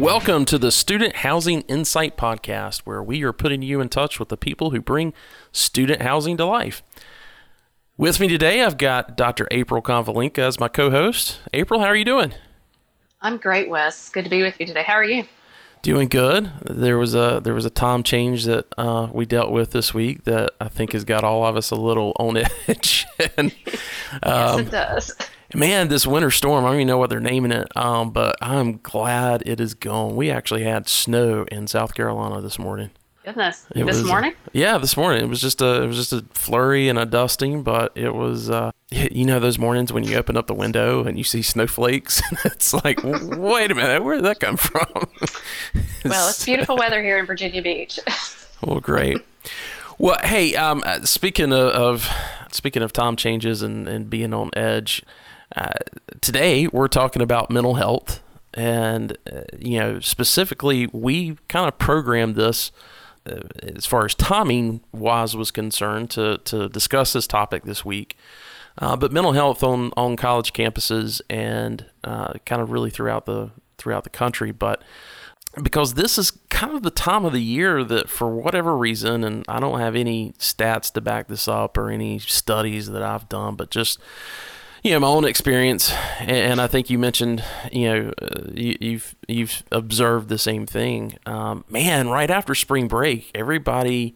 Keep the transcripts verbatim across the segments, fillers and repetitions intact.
Welcome to the Student Housing Insight Podcast, where we are putting you in touch with the people who bring student housing to life. With me today, I've got Doctor April Konvalinka as my co-host. April, how are you doing? I'm great, Wes. Good to be with you today. How are you? Doing good. There was a there was a time change that uh, we dealt with this week that I think has got all of us a little on edge. and, yes, um, it does. Man, this winter storm, I don't even know what they're naming it, um, but I'm glad it is gone. We actually had snow in South Carolina this morning. Goodness. It this was, morning? Yeah, this morning. It was just a it was just a flurry and a dusting, but it was uh, you know those mornings when you open up the window and you see snowflakes. It's like, wait a minute, where did that come from? Well, it's beautiful weather here in Virginia Beach. Well, great. Well, hey, um, speaking of, of speaking of time changes and, and being on edge. Uh, today, we're talking about mental health, and, uh, you know, specifically, we kind of programmed this uh, as far as timing-wise was concerned to, to discuss this topic this week. Uh, but mental health on, on college campuses and uh, kind of really throughout the throughout the country. But because this is kind of the time of the year that, for whatever reason, and I don't have any stats to back this up or any studies that I've done, but just you know, my own experience, and I think you mentioned, you know, uh, you, you've you've observed the same thing. Um, man, right after spring break, everybody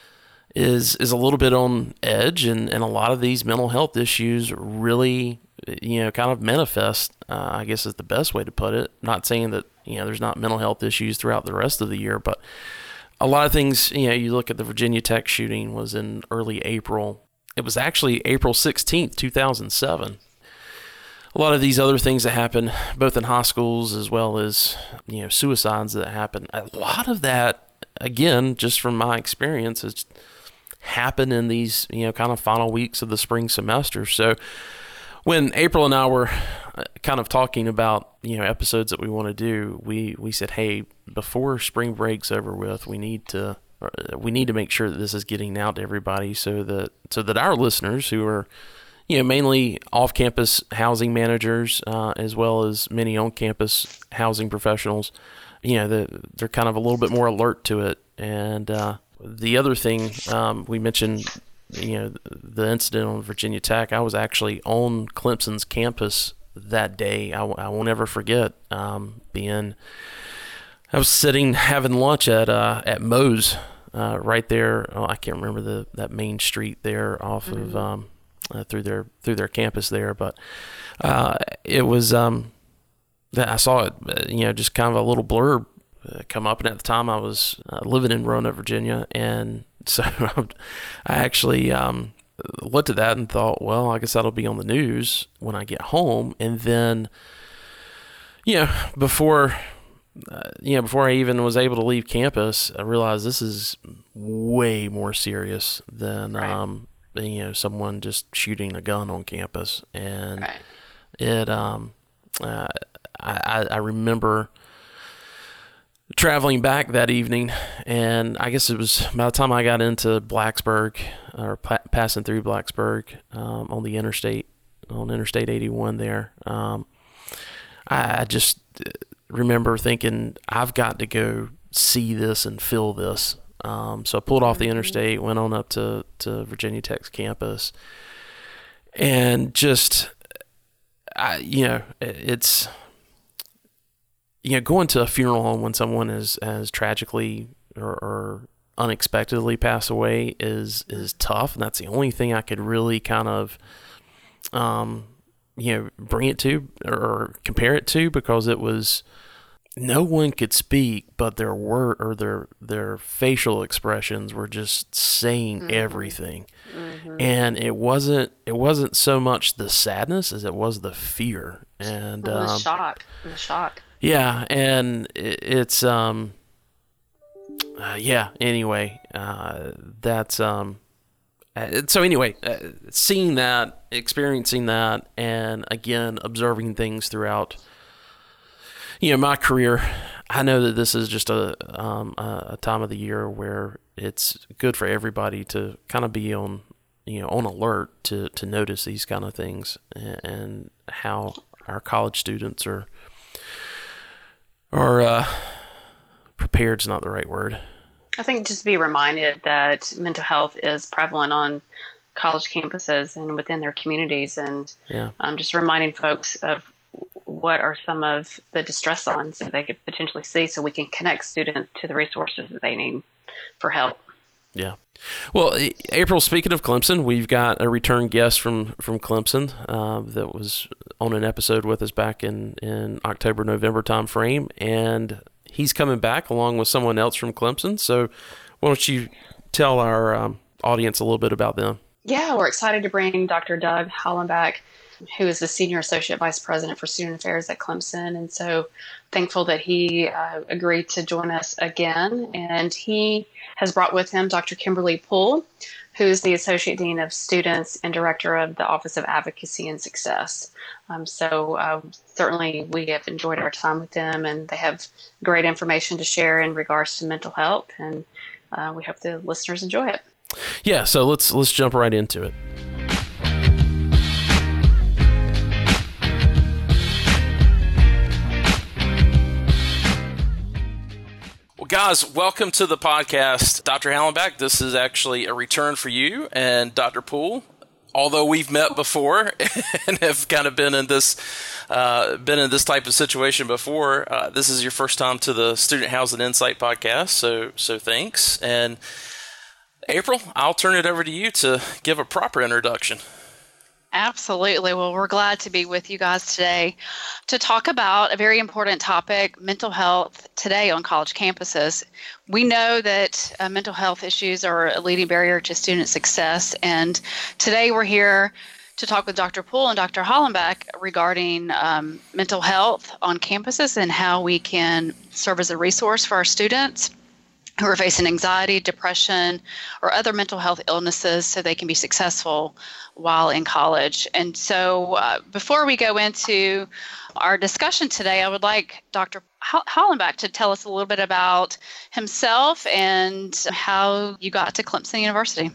is is a little bit on edge, and, and a lot of these mental health issues really, you know, kind of manifest. Uh, I guess is the best way to put it. Not saying that you know there's not mental health issues throughout the rest of the year, but a lot of things. You know, you look at the Virginia Tech shooting was in early April. It was actually April sixteenth, two thousand seven. A lot of these other things that happen, both in high schools as well as, you know, suicides that happen. A lot of that, again, just from my experience, has happened in these, you know, kind of final weeks of the spring semester. So when April and I were kind of talking about, you know, episodes that we want to do, we, we said, hey, before spring break's over with, we need to we need to make sure that this is getting out to everybody so that so that our listeners who are, you know, mainly off-campus housing managers uh, as well as many on-campus housing professionals, you know, they're, they're kind of a little bit more alert to it. And uh, the other thing um, we mentioned, you know, the incident on Virginia Tech, I was actually on Clemson's campus that day. I, I won't ever forget um, being... I was sitting having lunch at uh, at Moe's uh, right there. Oh, I can't remember the that main street there off mm-hmm. of um, uh, through their through their campus there, but uh, it was um, I saw it, you know, just kind of a little blurb uh, come up, and at the time I was uh, living in Roanoke, Virginia, and so I actually um, looked at that and thought, well, I guess that'll be on the news when I get home, and then you know before. Uh, you know, before I even was able to leave campus, I realized this is way more serious than, right. um, you know, someone just shooting a gun on campus. And right. it, um, uh, I, I remember traveling back that evening, and I guess it was by the time I got into Blacksburg or pa- passing through Blacksburg um, on the interstate, on Interstate eighty-one there. Um, I, I just remember thinking, I've got to go see this and feel this. Um, so I pulled off the interstate, went on up to, to Virginia Tech's campus, and just, I, you know, it's, you know, going to a funeral home when someone is has tragically or, or unexpectedly passed away is is tough, and that's the only thing I could really kind of, um, you know, bring it to or compare it to, because it was, no one could speak, but their word or their their facial expressions were just saying mm-hmm. everything. Mm-hmm. And it wasn't it wasn't so much the sadness as it was the fear and well, the um, shock, the shock. Yeah, and it, it's um, uh, yeah. Anyway, uh, that's um. Uh, so anyway, uh, seeing that, experiencing that, and again, observing things throughout, you know, my career, I know that this is just a um, a time of the year where it's good for everybody to kind of be on, you know, on alert to, to notice these kind of things and, and how our college students are or uh, prepared's not the right word. I think just be reminded that mental health is prevalent on college campuses and within their communities, and yeah. um, just reminding folks of what are some of the distress signs that they could potentially see, so we can connect students to the resources that they need for help. Yeah. Well, April, speaking of Clemson, we've got a return guest from, from Clemson uh, that was on an episode with us back in, in October, November time frame, and he's coming back along with someone else from Clemson. So why don't you tell our um, audience a little bit about them? Yeah, we're excited to bring Doctor Doug Hollenbach, who is the Senior Associate Vice President for Student Affairs at Clemson. And so thankful that he uh, agreed to join us again. And he has brought with him Doctor Kimberly Poole, who is the Associate Dean of Students and Director of the Office of Advocacy and Success. Um, so uh, certainly we have enjoyed our time with them, and they have great information to share in regards to mental health. And uh, we hope the listeners enjoy it. Yeah, so let's let's jump right into it. Well, guys, welcome to the podcast. Doctor Hollenbach, this is actually a return for you, and Doctor Poole, although we've met before and have kind of been in this uh, been in this type of situation before, uh, this is your first time to the Student Housing Insight podcast, so so thanks. And April, I'll turn it over to you to give a proper introduction. Absolutely. Well, we're glad to be with you guys today to talk about a very important topic, mental health, today on college campuses. We know that uh, mental health issues are a leading barrier to student success, and today we're here to talk with Doctor Poole and Doctor Hollenbach regarding um, mental health on campuses and how we can serve as a resource for our students who are facing anxiety, depression, or other mental health illnesses so they can be successful while in college. And so uh, before we go into our discussion today, I would like Doctor Hollenbach to tell us a little bit about himself and how you got to Clemson University.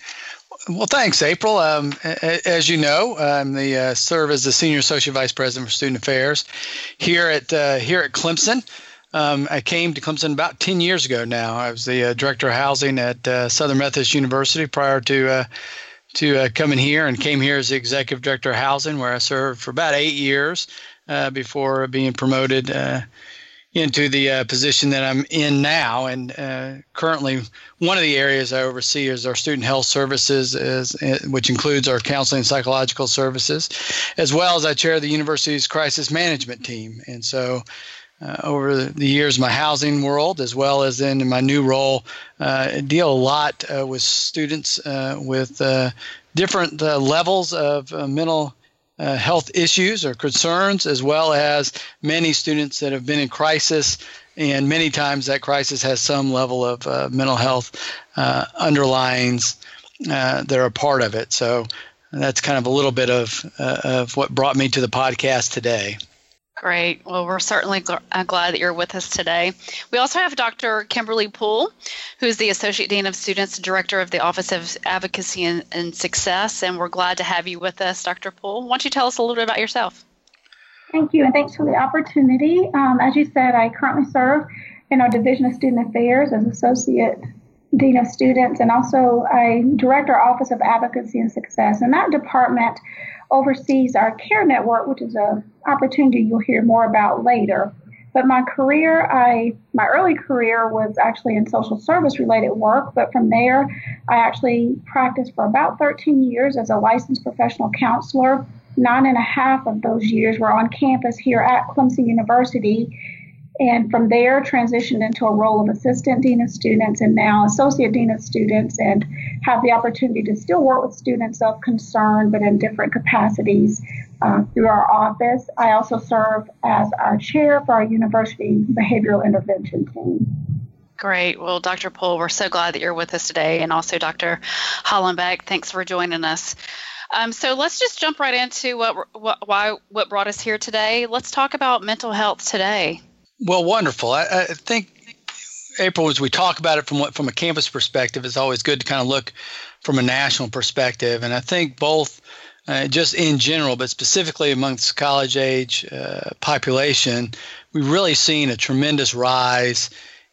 Well, thanks, April. Um, as you know, I'm the uh, serve as the Senior Associate Vice President for Student Affairs here at uh, here at Clemson. Um, I came to Clemson about ten years ago now. I was the uh, Director of Housing at uh, Southern Methodist University prior to uh, to uh, coming here, and came here as the Executive Director of Housing, where I served for about eight years uh, before being promoted uh, into the uh, position that I'm in now. And uh, currently, one of the areas I oversee is our student health services, is, which includes our counseling and psychological services, as well as I chair the university's crisis management team. And so Uh, over the years, my housing world, as well as in my new role, uh, deal a lot uh, with students uh, with uh, different uh, levels of uh, mental uh, health issues or concerns, as well as many students that have been in crisis, and many times that crisis has some level of uh, mental health uh, underlyings uh, that are a part of it. So that's kind of a little bit of uh, of what brought me to the podcast today. Great. Well, we're certainly gl- uh, glad that you're with us today. We also have Doctor Kimberly Poole, who is the Associate Dean of Students and Director of the Office of Advocacy and, and Success, and we're glad to have you with us, Doctor Poole. Why don't you tell us a little bit about yourself? Thank you, and thanks for the opportunity. Um, as you said, I currently serve in our Division of Student Affairs as Associate Dean of Students, and also I direct our Office of Advocacy and Success. And that department oversees our care network, which is an opportunity you'll hear more about later. But my career, I my early career was actually in social service related work, but from there I actually practiced for about thirteen years as a licensed professional counselor. Nine and a half of those years were on campus here at Clemson University. And from there, transitioned into a role of Assistant Dean of Students and now Associate Dean of Students, and have the opportunity to still work with students of concern, but in different capacities uh, through our office. I also serve as our chair for our university behavioral intervention team. Great. Well, Doctor Poole, we're so glad that you're with us today, and also Doctor Hollenbach, thanks for joining us. Um, so let's just jump right into what, what why what brought us here today. Let's talk about mental health today. Well, wonderful. I, I think, April, as we talk about it from what, from a campus perspective, it's always good to kind of look from a national perspective. And I think both uh, just in general, but specifically amongst college age uh, population, we've really seen a tremendous rise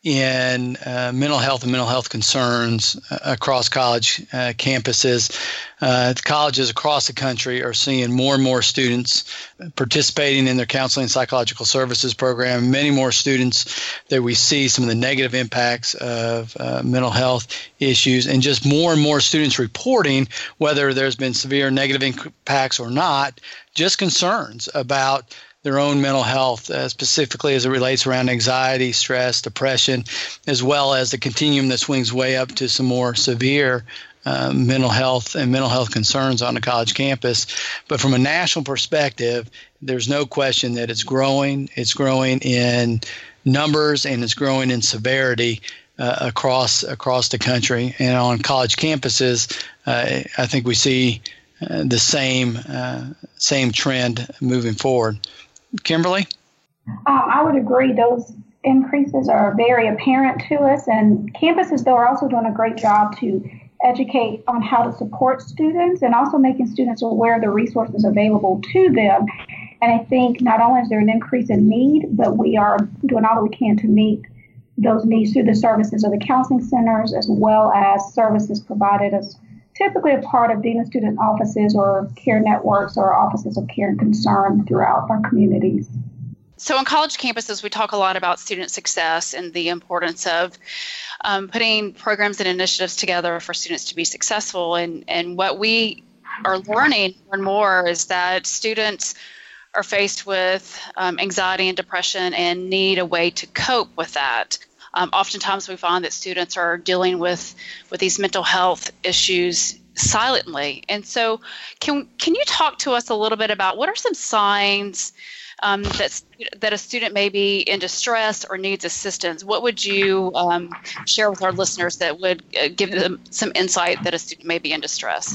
in uh, mental health and mental health concerns uh, across college uh, campuses. Uh, colleges across the country are seeing more and more students participating in their counseling and psychological services program, many more students that we see some of the negative impacts of uh, mental health issues, and just more and more students reporting, whether there's been severe negative impacts or not, just concerns about their own mental health, uh, specifically as it relates around anxiety, stress, depression, as well as the continuum that swings way up to some more severe uh, mental health and mental health concerns on the college campus. But from a national perspective, there's no question that it's growing. It's growing in numbers and it's growing in severity uh, across across the country. And on college campuses, uh, I think we see uh, the same uh, same trend moving forward. Kimberly? Um, I would agree. Those increases are very apparent to us, and campuses, though, are also doing a great job to educate on how to support students and also making students aware of the resources available to them. And I think not only is there an increase in need, but we are doing all that we can to meet those needs through the services of the counseling centers, as well as services provided as typically a part of dean of student offices or care networks or offices of care and concern throughout our communities. So on college campuses, we talk a lot about student success and the importance of um, putting programs and initiatives together for students to be successful. And, and what we are learning more and more is that students are faced with um, anxiety and depression and need a way to cope with that. Um, oftentimes we find that students are dealing with, with these mental health issues silently. And so can can you talk to us a little bit about what are some signs um, that, that a student may be in distress or needs assistance? What would you um, share with our listeners that would uh, give them some insight that a student may be in distress?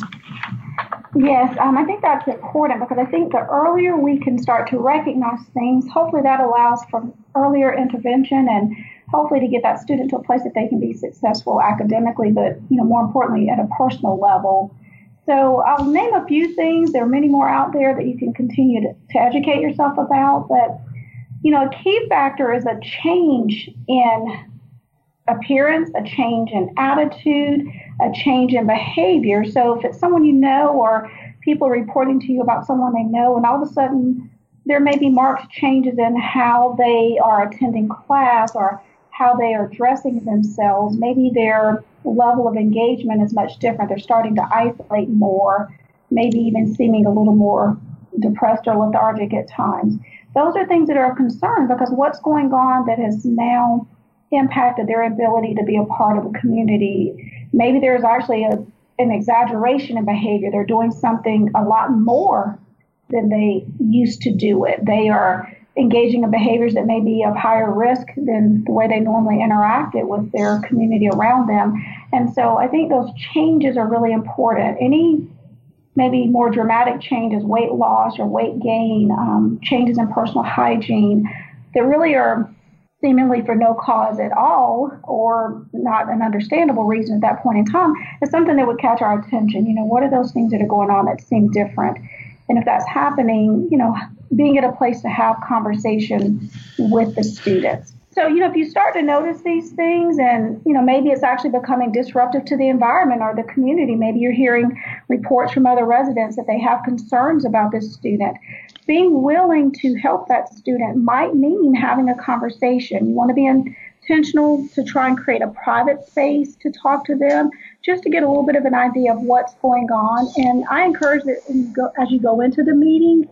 Yes, um, I think that's important because I think the earlier we can start to recognize things, hopefully that allows for earlier intervention and hopefully to get that student to a place that they can be successful academically, but you know, more importantly, at a personal level. So I'll name a few things. There are many more out there that you can continue to, to educate yourself about. But, you know, a key factor is a change in appearance, a change in attitude, a change in behavior. So if it's someone you know or people are reporting to you about someone they know, and all of a sudden there may be marked changes in how they are attending class or how they are dressing themselves. Maybe their level of engagement is much different. They're starting to isolate more, maybe even seeming a little more depressed or lethargic at times. Those are things that are a concern because what's going on that has now impacted their ability to be a part of a community. Maybe there's actually a, an exaggeration in behavior. They're doing something a lot more than they used to do it. They are engaging in behaviors that may be of higher risk than the way they normally interacted with their community around them. And so I think those changes are really important. Any maybe more dramatic changes, weight loss or weight gain, um, changes in personal hygiene, that really are seemingly for no cause at all or not an understandable reason at that point in time, is something that would catch our attention. You know, what are those things that are going on that seem different? And if that's happening, you know, being at a place to have conversation with the students. So, you know, if you start to notice these things and, you know, maybe it's actually becoming disruptive to the environment or the community, maybe you're hearing reports from other residents that they have concerns about this student. Being willing to help that student might mean having a conversation. You want to be intentional to try and create a private space to talk to them, just to get a little bit of an idea of what's going on. And I encourage that you go, as you go into the meeting,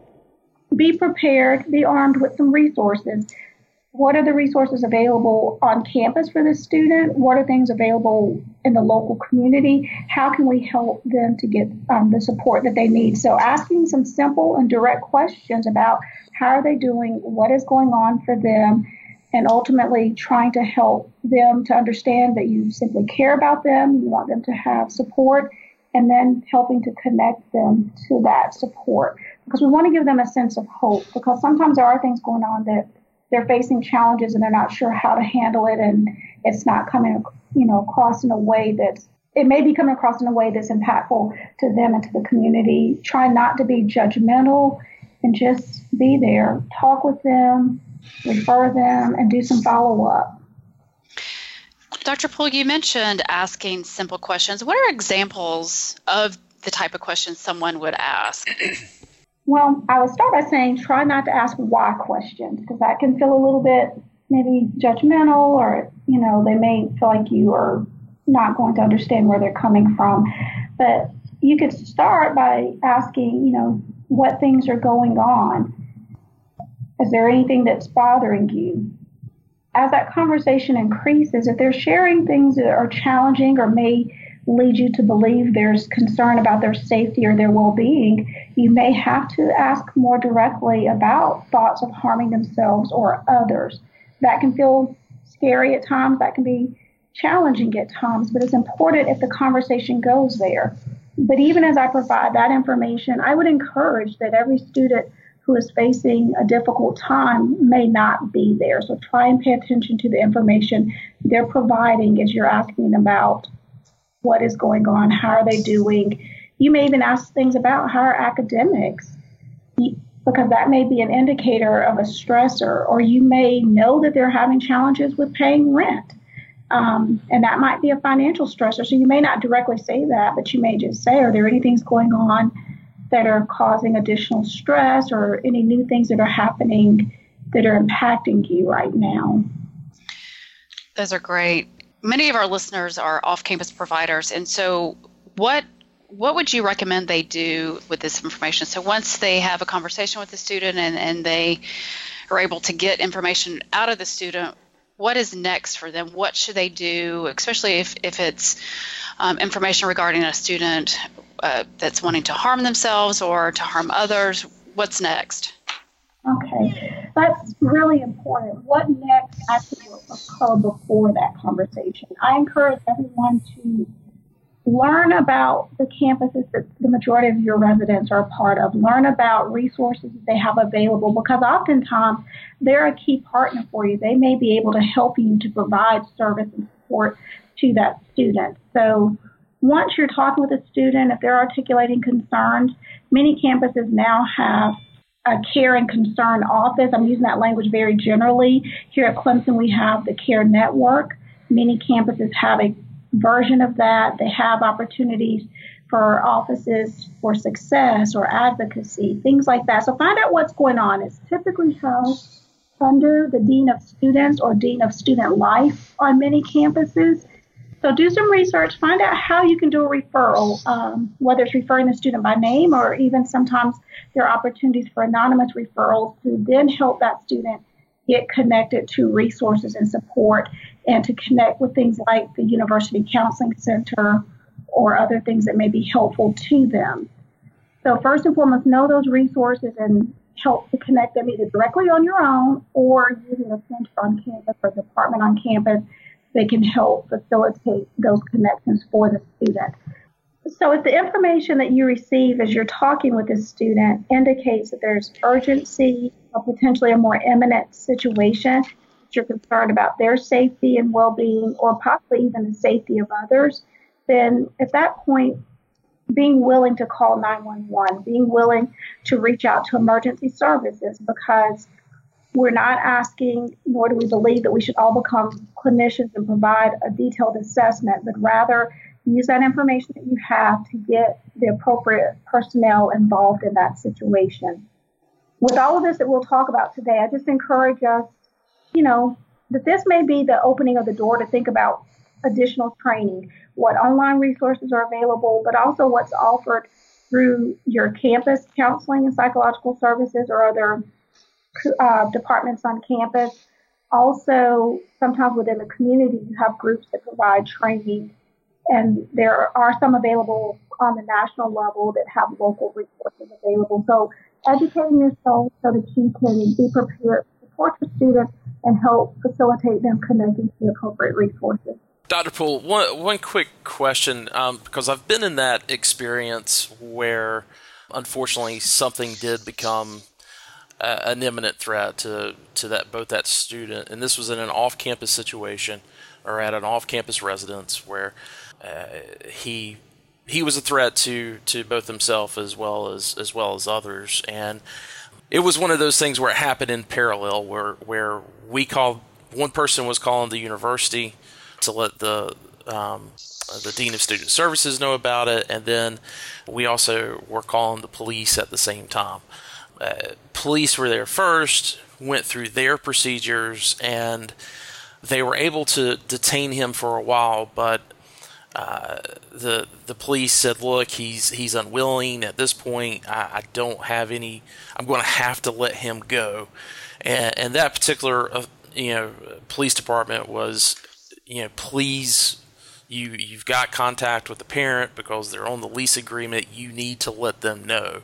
be prepared, be armed with some resources. What are the resources available on campus for this student? What are things available in the local community? How can we help them to get um, the support that they need? So asking some simple and direct questions about how are they doing, what is going on for them, and ultimately trying to help them to understand that you simply care about them, you want them to have support, and then helping to connect them to that support. Because we want to give them a sense of hope, because sometimes there are things going on that they're facing challenges and they're not sure how to handle it, and it's not coming, you know, across in a way that's it may be coming across in a way that's impactful to them and to the community. Try not to be judgmental and just be there. Talk with them, refer them, and do some follow-up. Doctor Poole, you mentioned asking simple questions. What are examples of the type of questions someone would ask? Well, I would start by saying try not to ask why questions, because that can feel a little bit maybe judgmental, or, you know, they may feel like you are not going to understand where they're coming from. But you could start by asking, you know, what things are going on. Is there anything that's bothering you? As that conversation increases, if they're sharing things that are challenging or may lead you to believe there's concern about their safety or their well-being, you may have to ask more directly about thoughts of harming themselves or others. That can feel scary at times. That can be challenging at times, but it's important if the conversation goes there. But even as I provide that information, I would encourage that every student who is facing a difficult time may not be there. So try and pay attention to the information they're providing as you're asking about what is going on, how are they doing. You may even ask things about how are academics, because that may be an indicator of a stressor, or you may know that they're having challenges with paying rent. Um, and that might be a financial stressor. So you may not directly say that, but you may just say, are there any things going on that are causing additional stress, or any new things that are happening that are impacting you right now? Those are great. Many of our listeners are off-campus providers, and so what what would you recommend they do with this information? So once they have a conversation with the student and, and they are able to get information out of the student, what is next for them? What should they do, especially if, if it's um, information regarding a student uh, that's wanting to harm themselves or to harm others? What's next? Okay, that's really important. What next actually will occur before that conversation? I encourage everyone to learn about the campuses that the majority of your residents are a part of. Learn about resources that they have available, because oftentimes they're a key partner for you. They may be able to help you to provide service and support to that student. So once you're talking with a student, if they're articulating concerns, many campuses now have a care and concern office. I'm using that language very generally. Here at Clemson, we have the Care Network. Many campuses have a version of that. They have opportunities for offices for success or advocacy, things like that. So find out what's going on. It's typically housed under the Dean of Students or Dean of Student Life on many campuses. So do some research, find out how you can do a referral, um, whether it's referring the student by name, or even sometimes there are opportunities for anonymous referrals to then help that student get connected to resources and support, and to connect with things like the University Counseling Center or other things that may be helpful to them. So first and foremost, know those resources and help to connect them either directly on your own or using a center on campus or department on campus that can help facilitate those connections for the student. So if the information that you receive as you're talking with this student indicates that there's urgency or potentially a more imminent situation, that you're concerned about their safety and well-being, or possibly even the safety of others, then at that point, being willing to call nine one one, being willing to reach out to emergency services, because we're not asking, nor do we believe that we should all become clinicians and provide a detailed assessment, but rather use that information that you have to get the appropriate personnel involved in that situation. With all of this that we'll talk about today, I just encourage us, you know, that this may be the opening of the door to think about additional training, what online resources are available, but also what's offered through your campus counseling and psychological services or other uh, departments on campus. Also, sometimes within the community, you have groups that provide training, and there are some available on the national level that have local resources available. So educating yourself so that you can be prepared to support your students and help facilitate them connecting to the appropriate resources. Doctor Poole, one, one quick question, um, because I've been in that experience where, unfortunately, something did become uh, an imminent threat to, to that both that student, and this was in an off-campus situation or at an off-campus residence where uh, he he was a threat to, to both himself as well as as well as others. And it was one of those things where it happened in parallel, where where we called, one person was calling the university to let the um, the Dean of Student Services know about it, and then we also were calling the police at the same time. Uh, police were there first, went through their procedures, and they were able to detain him for a while, but uh, the the police said, look, he's he's unwilling at this point. I, I don't have any, I'm going to have to let him go. And, and that particular uh, you know police department was, you know, please, you you've got contact with the parent because they're on the lease agreement. You need to let them know.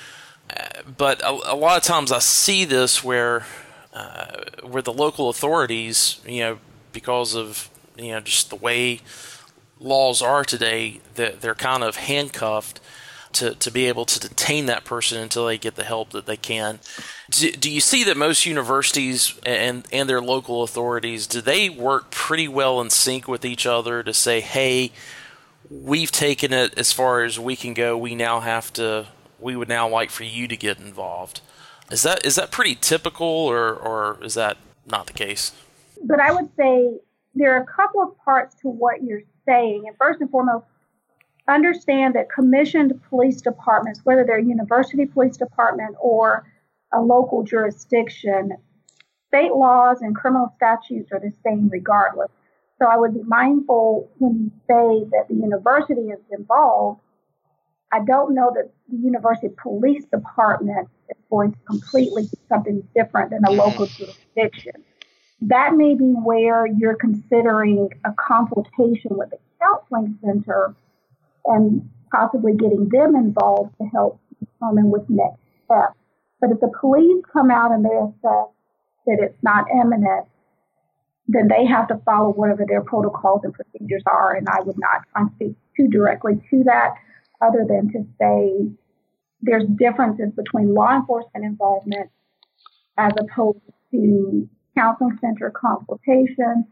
Uh, but a, a lot of times I see this where uh, where the local authorities, you know, because of, you know, just the way laws are today, that they're kind of handcuffed to, to be able to detain that person until they get the help that they can. Do, do you see that most universities and, and their local authorities, do they work pretty well in sync with each other to say, hey, we've taken it as far as we can go, we now have to, we would now like for you to get involved? Is that is that pretty typical, or, or is that not the case? But I would say there are a couple of parts to what you're saying. And first and foremost, understand that commissioned police departments, whether they're a university police department or a local jurisdiction, state laws and criminal statutes are the same regardless. So I would be mindful when you say that the university is involved. I don't know that the university police department is going to completely do something different than a local jurisdiction. That may be where you're considering a consultation with the counseling center and possibly getting them involved to help determine what's next steps. But if the police come out and they assess that it's not imminent, then they have to follow whatever their protocols and procedures are. And I would not try to speak too directly to that, other than to say there's differences between law enforcement involvement as opposed to counseling center consultation,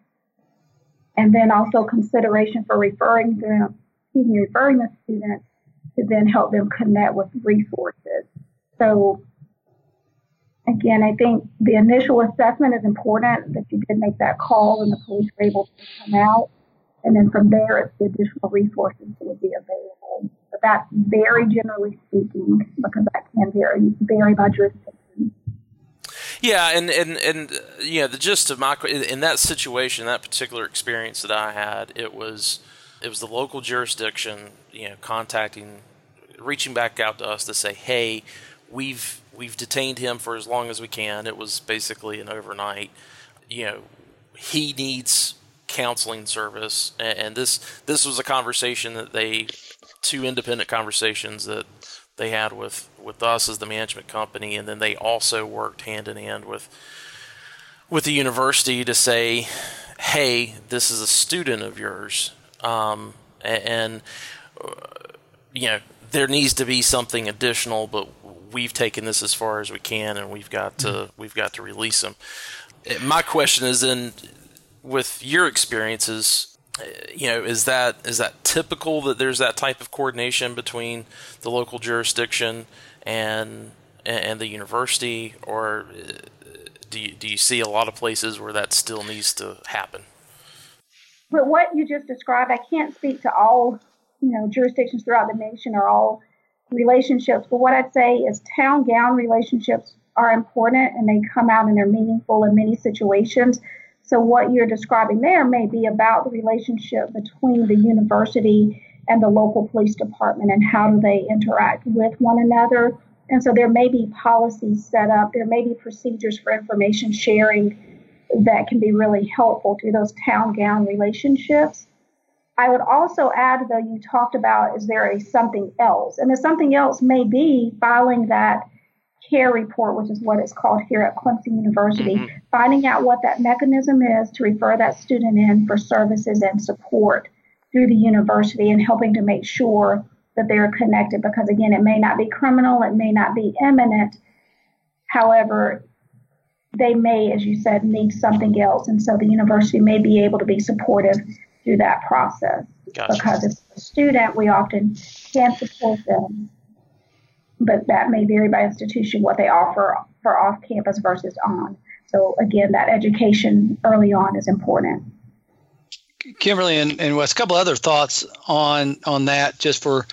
and then also consideration for referring them, excuse me, referring the students to then help them connect with resources. So again, I think the initial assessment is important, that you did make that call and the police were able to come out. And then from there, it's the additional resources that would be available. But that's very generally speaking, because that can vary, vary by jurisdiction. Yeah, and, and, and yeah, the gist of my, in that situation, that particular experience that I had, it was it was the local jurisdiction, you know, contacting, reaching back out to us to say, hey, we've we've detained him for as long as we can. It was basically an overnight. You know, he needs counseling service, and this this was a conversation that they, two independent conversations that they had with, with us as the management company, and then they also worked hand in hand with with the university to say, hey, this is a student of yours, um, and, and uh, you know, there needs to be something additional, but we've taken this as far as we can, and we've got to mm-hmm. we've got to release them. My question is then, with your experiences, you know, is that is that typical that there's that type of coordination between the local jurisdiction and and the university, or do you, do you see a lot of places where that still needs to happen? But what you just described, I can't speak to all, you know, jurisdictions throughout the nation or all relationships, but what I'd say is town-gown relationships are important, and they come out and they're meaningful in many situations. So what you're describing there may be about the relationship between the university and the local police department, and how do they interact with one another. And so there may be policies set up, there may be procedures for information sharing that can be really helpful through those town-gown relationships. I would also add, though, you talked about, is there a something else? And the something else may be filing that care report, which is what it's called here at Clemson University, mm-hmm. finding out what that mechanism is to refer that student in for services and support through the university, and helping to make sure that they're connected, because again, it may not be criminal, it may not be imminent. However, they may, as you said, need something else. And so the university may be able to be supportive through that process. Gotcha. Because if it's a student, we often can support them, but that may vary by institution what they offer for off-campus versus on. So again, that education early on is important. Kimberly and, and Wes, a couple other thoughts on on that, just for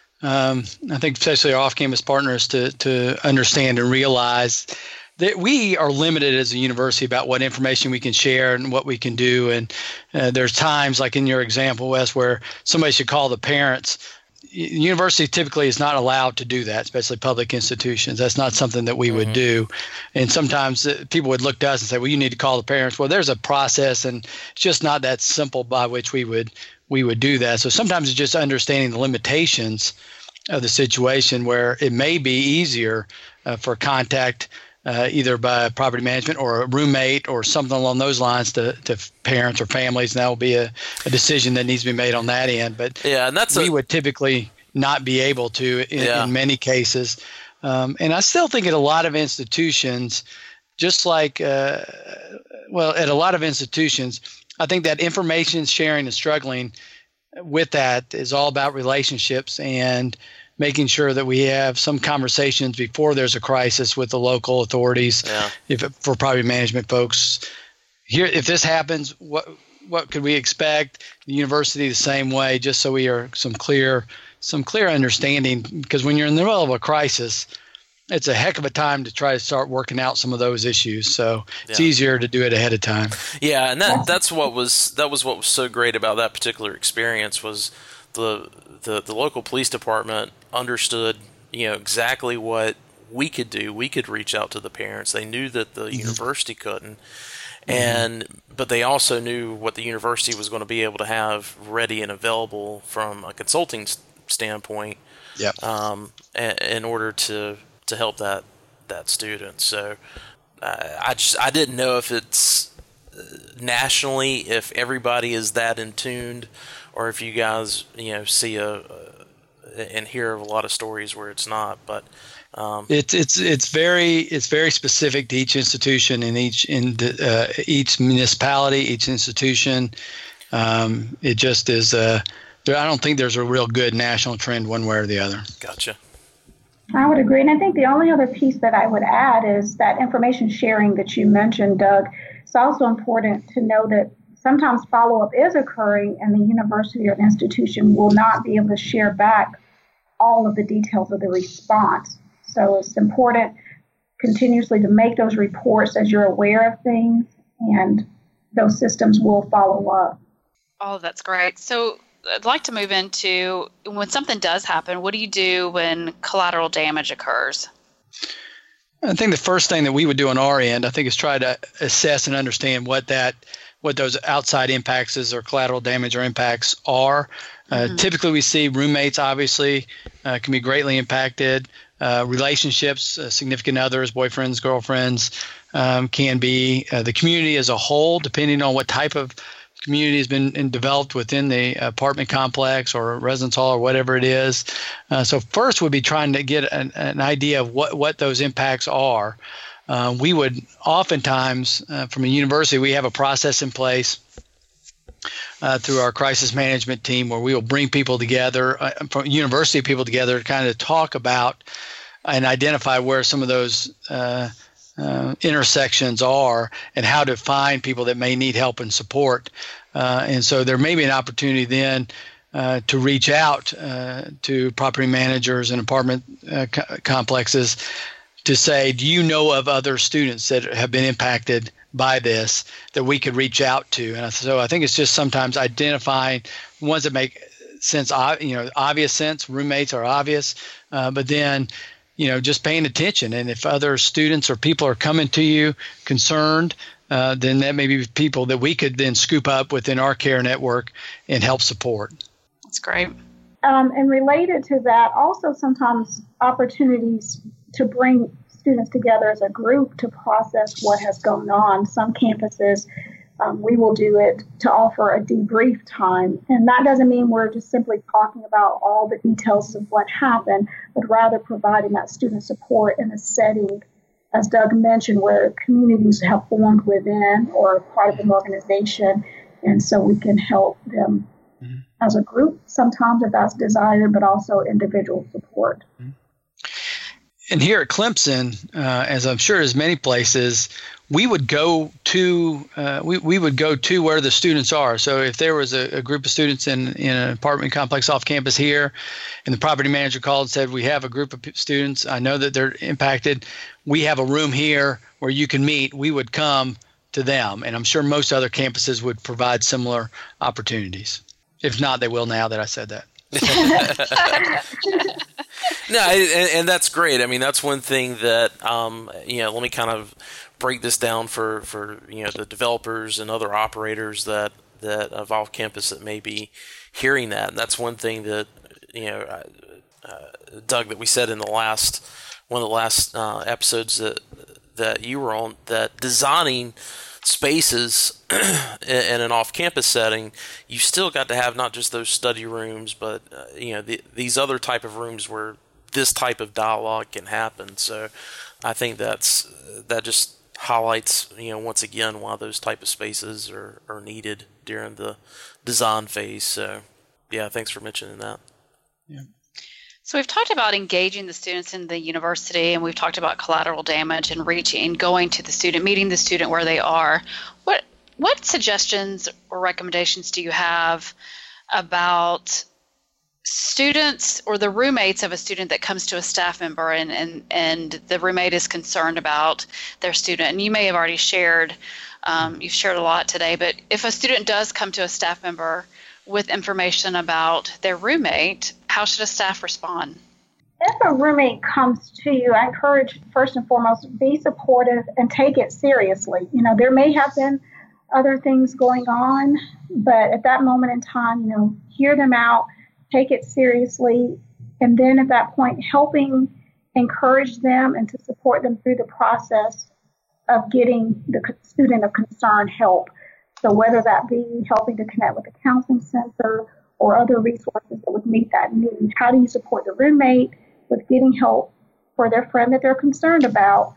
um, I think especially our off-campus partners to to understand and realize that we are limited as a university about what information we can share and what we can do. And uh, there's times, like in your example, Wes, where somebody should call the parents. University typically is not allowed to do that, especially public institutions. That's not something that we mm-hmm. would do. And sometimes uh, people would look to us and say, well, you need to call the parents. Well, there's a process, and it's just not that simple by which we would we would do that. So sometimes it's just understanding the limitations of the situation, where it may be easier uh, for contact Uh, either by property management or a roommate or something along those lines to, to parents or families. And that will be a, a decision that needs to be made on that end. But yeah, and that's we a, would typically not be able to in, yeah. in many cases. Um, and I still think at a lot of institutions, just like, uh, well, at a lot of institutions, I think that information sharing and struggling with that is all about relationships and making sure that we have some conversations before there's a crisis with the local authorities. Yeah. If for property management folks, here, if this happens, what what could we expect? The university the same way, just so we are some clear some clear understanding. Because when you're in the middle of a crisis, it's a heck of a time to try to start working out some of those issues. So it's yeah. easier to do it ahead of time. Yeah, and that that's what was that was what was so great about that particular experience was the the the local police department understood, you know, exactly what we could do. We could reach out to the parents. They knew that the mm-hmm. university couldn't. Mm-hmm. And but they also knew what the university was going to be able to have ready and available from a consulting standpoint. Yep. Um, a, in order to to help that that student. So uh, I just I didn't know if it's nationally, if everybody is that in tuned, or if you guys, you know, see a, a and hear of a lot of stories where it's not. But um, it's it's it's very it's very specific to each institution and each in the, uh, each municipality, each institution. Um, it just is. Uh, I don't think there's a real good national trend one way or the other. Gotcha. I would agree, and I think the only other piece that I would add is that information sharing that you mentioned, Doug. It's also important to know that sometimes follow-up is occurring and the university or the institution will not be able to share back all of the details of the response. So it's important continuously to make those reports as you're aware of things, and those systems will follow up. Oh, that's great. So I'd like to move into when something does happen, what do you do when collateral damage occurs? I think the first thing that we would do on our end, I think, is try to assess and understand what that what those outside impacts is or collateral damage or impacts are. Uh, mm-hmm. Typically, we see roommates, obviously, uh, can be greatly impacted. Uh, relationships, uh, significant others, boyfriends, girlfriends, um, can be. Uh, the community as a whole, depending on what type of community has been in, developed within the apartment complex or residence hall or whatever it is. Uh, so first, we'd be trying to get an, an idea of what, what those impacts are. Uh, we would oftentimes, uh, from a university, we have a process in place uh, through our crisis management team where we will bring people together, uh, from university people together, to kind of talk about and identify where some of those uh, uh, intersections are and how to find people that may need help and support. Uh, and so there may be an opportunity then uh, to reach out uh, to property managers and apartment uh, co- complexes to say, do you know of other students that have been impacted by this that we could reach out to? And so I think it's just sometimes identifying ones that make sense, you know, obvious sense. Roommates are obvious, uh, but then, you know, just paying attention. And if other students or people are coming to you concerned, uh, then that may be people that we could then scoop up within our care network and help support. That's great. Um, and related to that, also sometimes opportunities to bring students together as a group to process what has gone on. Some campuses, um, we will do it to offer a debrief time. And that doesn't mean we're just simply talking about all the details of what happened, but rather providing that student support in a setting, as Doug mentioned, where communities have formed within or part of an organization. And so we can help them mm-hmm. as a group, sometimes if that's desired, but also individual support. Mm-hmm. And here at Clemson, uh, as I'm sure as many places, we would go to uh, we, we would go to where the students are. So if there was a, a group of students in, in an apartment complex off campus here, and the property manager called and said, we have a group of students, I know that they're impacted, we have a room here where you can meet, we would come to them. And I'm sure most other campuses would provide similar opportunities. If not, they will now that I said that. No, and, and that's great. I mean, that's one thing that, um, you know, let me kind of break this down for, for you know, the developers and other operators that, that of off campus that may be hearing that. And that's one thing that, you know, uh, uh, Doug, that we said in the last, one of the last uh, episodes that, that you were on, that designing spaces in an off-campus setting, you still got to have not just those study rooms, but uh, you know the, these other type of rooms where this type of dialogue can happen. So I think that's that just highlights, you know, once again why those type of spaces are, are needed during the design phase. So yeah, thanks for mentioning that. Yeah. So we've talked about engaging the students in the university, and we've talked about collateral damage and reaching, going to the student, meeting the student where they are. What what suggestions or recommendations do you have about students or the roommates of a student that comes to a staff member and, and, and the roommate is concerned about their student? And you may have already shared, um, you've shared a lot today, but if a student does come to a staff member with information about their roommate, how should a staff respond? If a roommate comes to you, I encourage, first and foremost, be supportive and take it seriously. You know, there may have been other things going on, but at that moment in time, you know, hear them out, take it seriously, and then at that point, helping encourage them and to support them through the process of getting the student of concern help. So whether that be helping to connect with the counseling center or other resources that would meet that need, how do you support the roommate with getting help for their friend that they're concerned about?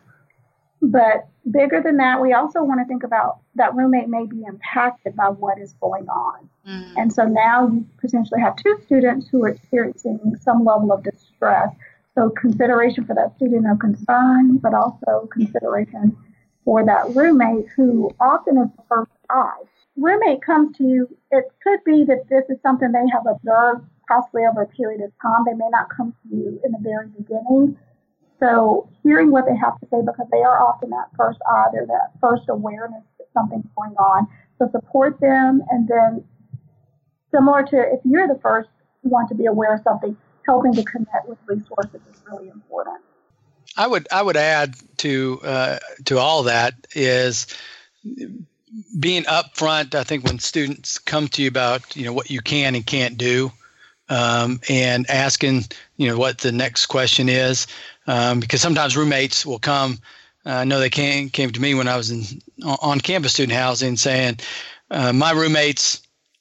But bigger than that, we also want to think about that roommate may be impacted by what is going on. Mm-hmm. And so now you potentially have two students who are experiencing some level of distress. So consideration for that student of concern, but also consideration for that roommate who often is the first eye. Roommate comes to you, it could be that this is something they have observed possibly over a period of time. They may not come to you in the very beginning. So hearing what they have to say, because they are often that first eye, they're that first awareness that something's going on. So support them, and then similar to if you're the first one to be aware of something, helping to connect with resources is really important. I would I would add to uh, to all that is being upfront. I think when students come to you about, you know, what you can and can't do, um, and asking, you know, what the next question is, um, because sometimes roommates will come. Uh, I know they came came to me when I was in on campus student housing, saying uh, my roommate's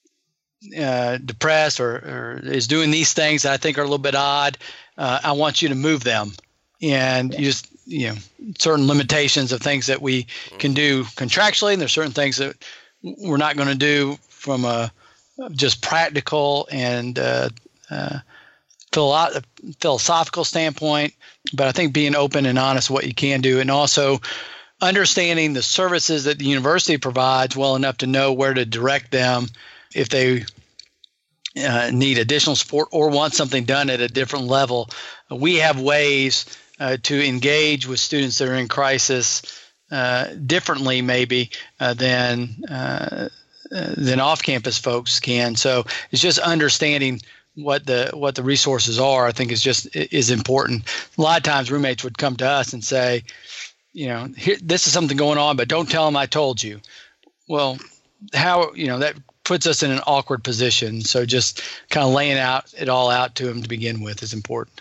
uh, depressed or, or is doing these things that I think are a little bit odd. Uh, I want you to move them. And you just, you know, certain limitations of things that we can do contractually, and there's certain things that we're not going to do from a just practical and uh, uh, philo- philosophical standpoint. But I think being open and honest what you can do, and also understanding the services that the university provides well enough to know where to direct them if they uh, need additional support or want something done at a different level. We have ways Uh, to engage with students that are in crisis uh, differently, maybe uh, than uh, uh, than off-campus folks can. So it's just understanding what the what the resources are. I think is just is important. A lot of times, roommates would come to us and say, you know, Here, this is something going on, but don't tell them I told you. Well, how you know that puts us in an awkward position. So just kind of laying out it all out to them to begin with is important.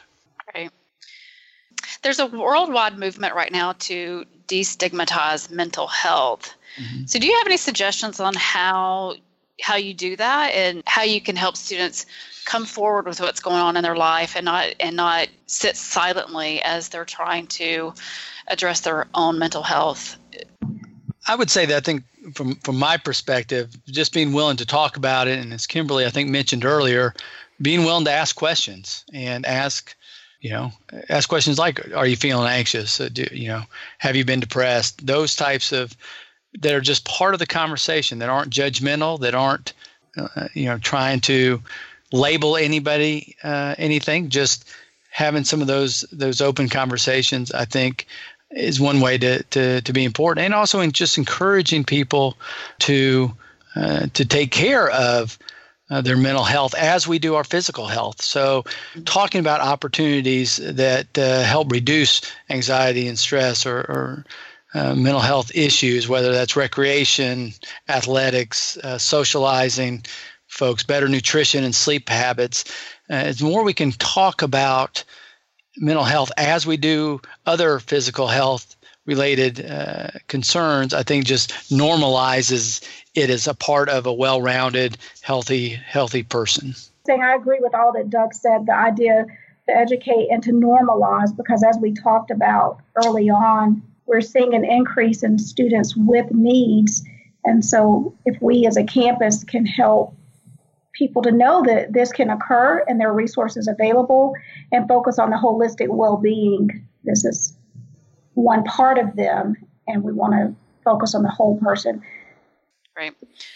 There's a worldwide movement right now to destigmatize mental health. Mm-hmm. So do you have any suggestions on how how you do that and how you can help students come forward with what's going on in their life and not and not sit silently as they're trying to address their own mental health? I would say that I think from, from my perspective, just being willing to talk about it, and as Kimberly, I think, mentioned earlier, being willing to ask questions and ask, you know, ask questions like, are you feeling anxious? Uh, do, you know, have you been depressed? Those types of, that are just part of the conversation, that aren't judgmental, that aren't, uh, you know, trying to label anybody, uh, anything, just having some of those, those open conversations, I think, is one way to, to, to be important. And also in just encouraging people to, uh, to take care of uh, their mental health as we do our physical health. So talking about opportunities that uh, help reduce anxiety and stress, or, or uh, mental health issues, whether that's recreation, athletics, uh, socializing, folks, better nutrition and sleep habits. Uh, as more we can talk about mental health as we do other physical health related uh, concerns, I think just normalizes it as a part of a well-rounded, healthy, healthy person. Saying I agree with all that Doug said, the idea to educate and to normalize, because as we talked about early on, we're seeing an increase in students with needs. And so if we as a campus can help people to know that this can occur and there are resources available, and focus on the holistic well-being. This is one part of them, and we want to focus on the whole person. Right.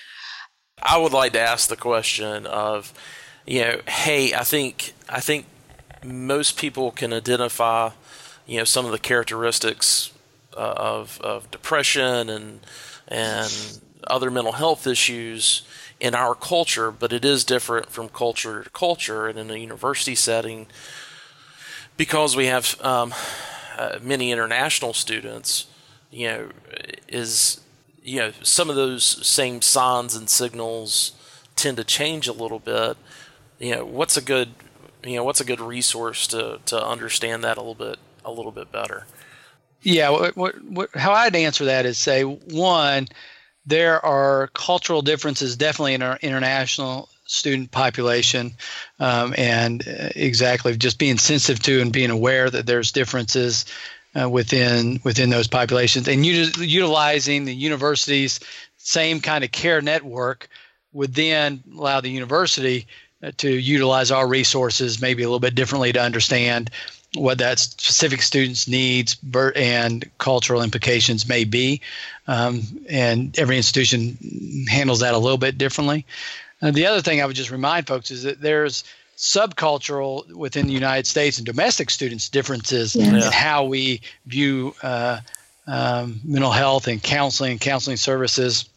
I would like to ask the question of, you know, hey, I think I think most people can identify, you know, some of the characteristics uh, of of depression and and other mental health issues in our culture, but it is different from culture to culture, and in a university setting, because we have um, uh, many international students, you know, is, you know, some of those same signs and signals tend to change a little bit. You know, what's a good, you know, what's a good resource to, to understand that a little bit, a little bit better? Yeah, what, what, what, how I'd answer that is say, one, there are cultural differences definitely in our international student population, um, and exactly just being sensitive to and being aware that there's differences uh, within within those populations, and util- utilizing the university's same kind of care network would then allow the university uh, to utilize our resources maybe a little bit differently to understand what that specific student's needs and cultural implications may be. Um, and every institution handles that a little bit differently. And the other thing I would just remind folks is that there's subcultural within the United States and domestic students differences Yes. in how we view uh, um, mental health and counseling and counseling services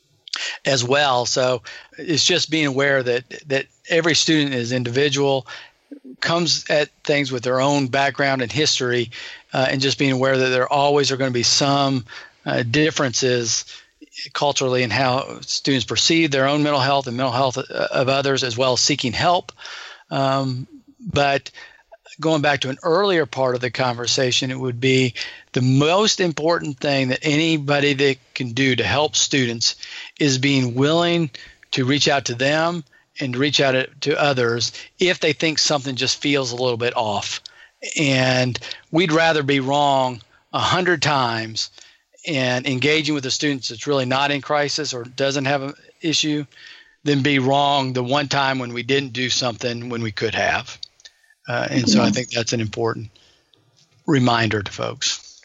as well. So it's just being aware that that every student is individual, comes at things with their own background and history, uh, and just being aware that there always are going to be some uh, differences culturally in how students perceive their own mental health and mental health of others, as well as seeking help. Um, but going back to an earlier part of the conversation, it would be the most important thing that anybody that can do to help students is being willing to reach out to them and reach out to others if they think something just feels a little bit off. And we'd rather be wrong a hundred times and engaging with the students that's really not in crisis or doesn't have an issue than be wrong the one time when we didn't do something when we could have. Uh, and yes. so I think that's an important reminder to folks.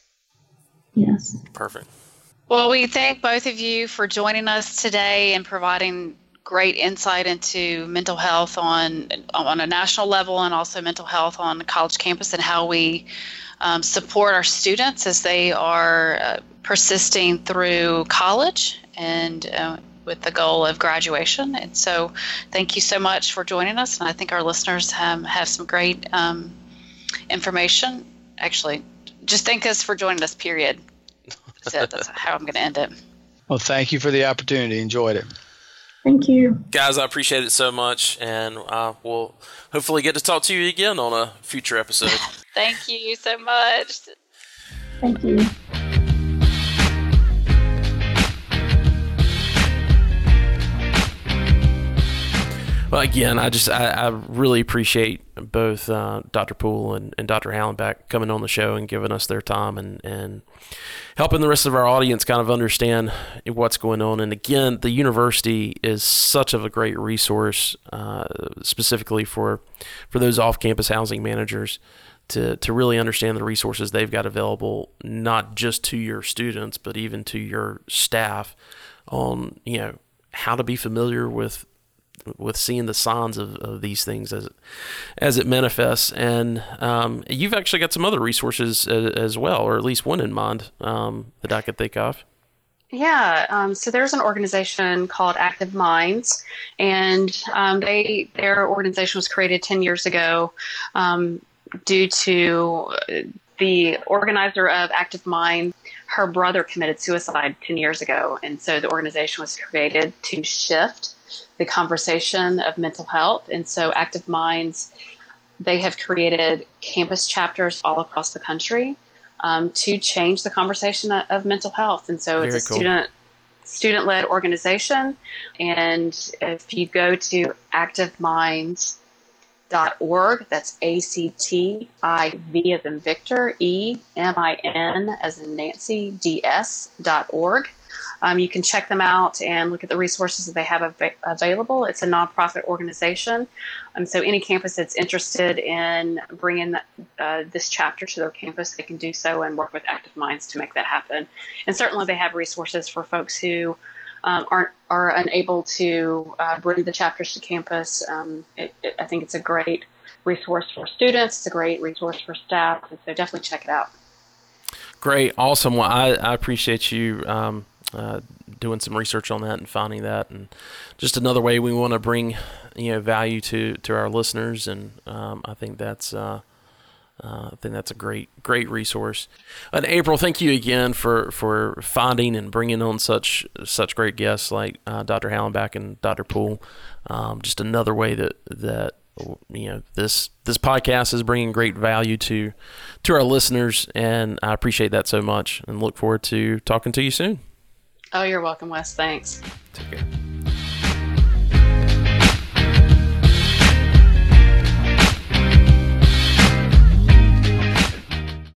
Yes. Perfect. Well, we thank both of you for joining us today and providing great insight into mental health on on a national level, and also mental health on the college campus, and how we um, support our students as they are uh, persisting through college and uh, with the goal of graduation. And so thank you so much for joining us. And I think our listeners have, have some great um, information. Actually, just thank us for joining us, period. That's it. That's how I'm going to end it. Well, thank you for the opportunity. Enjoyed it. Thank you. Guys, I appreciate it so much, and uh, we'll hopefully get to talk to you again on a future episode. Thank you so much. Thank you. Well, again, I just I, I really appreciate both uh, Doctor Poole and, and Doctor Hallenbach coming on the show and giving us their time and, and helping the rest of our audience kind of understand what's going on. And again, the university is such of a great resource, uh, specifically for for those off-campus housing managers to to really understand the resources they've got available, not just to your students, but even to your staff on, you know, how to be familiar with with seeing the signs of, of these things as it, as it manifests. And um, you've actually got some other resources as, as well, or at least one in mind um, that I could think of. Yeah, um, so there's an organization called Active Minds, and um, they their organization was created ten years ago um, due to the organizer of Active Minds. Her brother committed suicide ten years ago, and so the organization was created to shift the conversation of mental health. And so Active Minds, they have created campus chapters all across the country um, to change the conversation of, of mental health. And so Very it's a cool. student student-led organization. And if you go to active minds dot org, that's A C T I V as in Victor, E M I N as in Nancy, D S dot org. Um, you can check them out and look at the resources that they have av- available. It's a nonprofit organization. Um, so any campus that's interested in bringing uh, this chapter to their campus, they can do so and work with Active Minds to make that happen. And certainly they have resources for folks who um, aren't are unable to uh, bring the chapters to campus. Um, it, it, I think it's a great resource for students. It's a great resource for staff. So definitely check it out. Great. Awesome. Well, I, I appreciate you um, uh, doing some research on that and finding that. And just another way we want to bring, you know, value to, to our listeners. And um, I think that's uh, uh, I think that's a great, great resource. And April, thank you again for, for finding and bringing on such such great guests like uh, Doctor Hallenbach and Doctor Poole. Um, just another way that that you know this this podcast is bringing great value to to our listeners, and I appreciate that so much. And look forward to talking to you soon. Oh, you're welcome, Wes. Thanks. Take care.